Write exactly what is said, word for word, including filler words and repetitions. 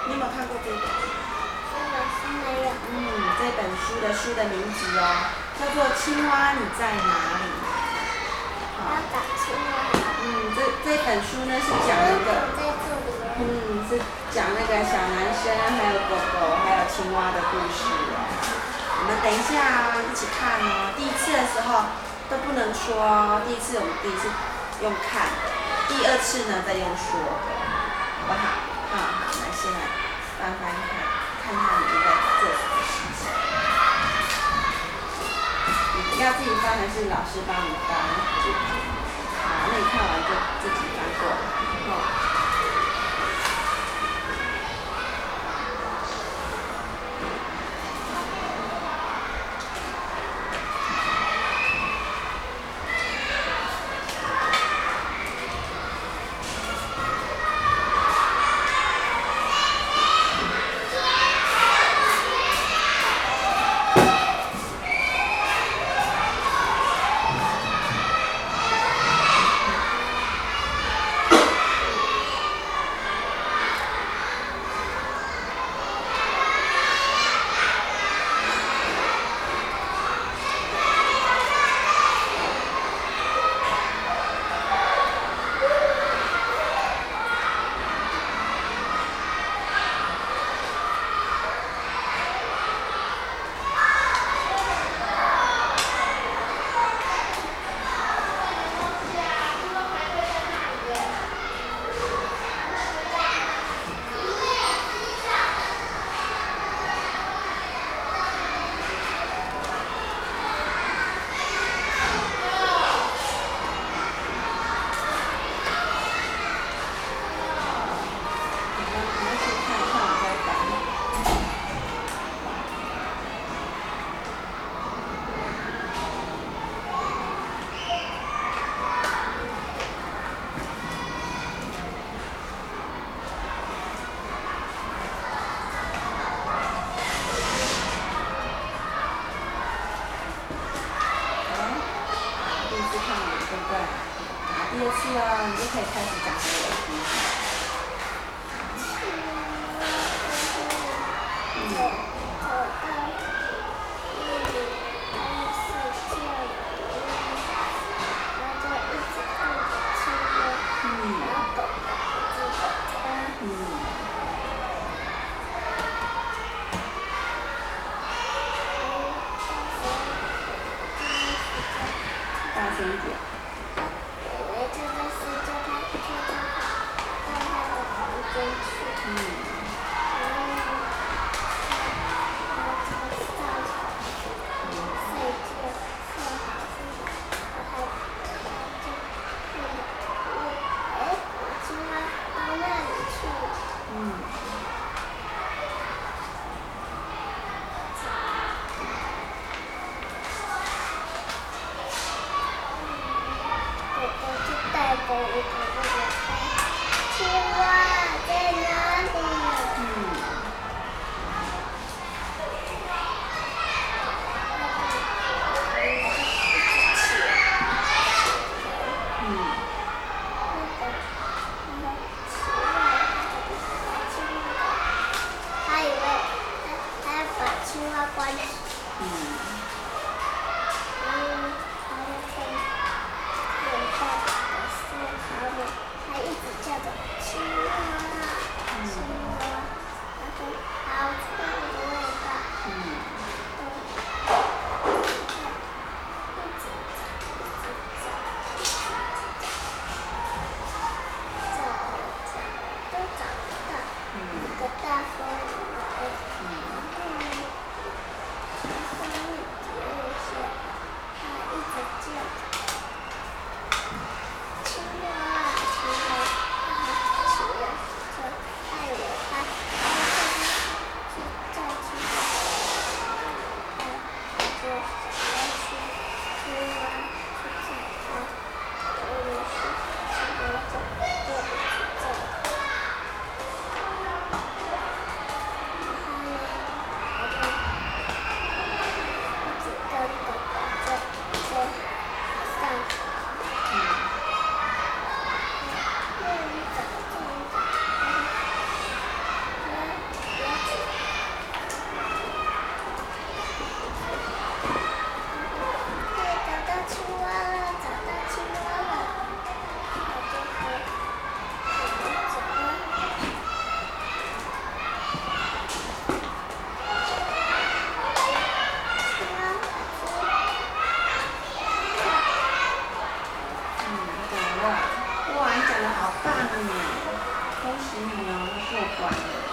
你有没有看过这个？ 这个是没有。 嗯，这本书的书的名字哦，叫做《青蛙你在哪里》。 要找青蛙。 嗯，这这本书呢是讲那个， 在这里。 嗯，是讲那个小男生还有狗狗还有青蛙的故事哦。我们等一下啊，一起看哦。第一次的时候都不能说哦，第一次我们第一次用看的，第二次呢再用说的，好不好？啊，来先来翻翻看，看看你们在做什么事情。你要自己翻还是老师帮你翻？好，那你看完就自己翻过来。哦。第二次哦，你就可以开始讲给我听。嗯。 走到一里开始睡觉了，然后就一直看着青蛙，然后狗狗记得它。 嗯。大声一点。 就在睡觉，他就就到他的房间去。 嗯。 然后呢，他就上床睡觉，睡好睡好，然后他就看着哎，青蛙到那里去了。 嗯。 狗狗就带着一个那个青蛙在哪里？ 嗯。 他以为他他要把青蛙关起。 嗯。 嗯，他就看看爸爸的书，然后他一直叫着青蛙，青蛙，他说好臭的味道。 嗯。 一直找，一直找，找找都找不到。一个大风雨来，然后呢，然后呢。 金牛过关了。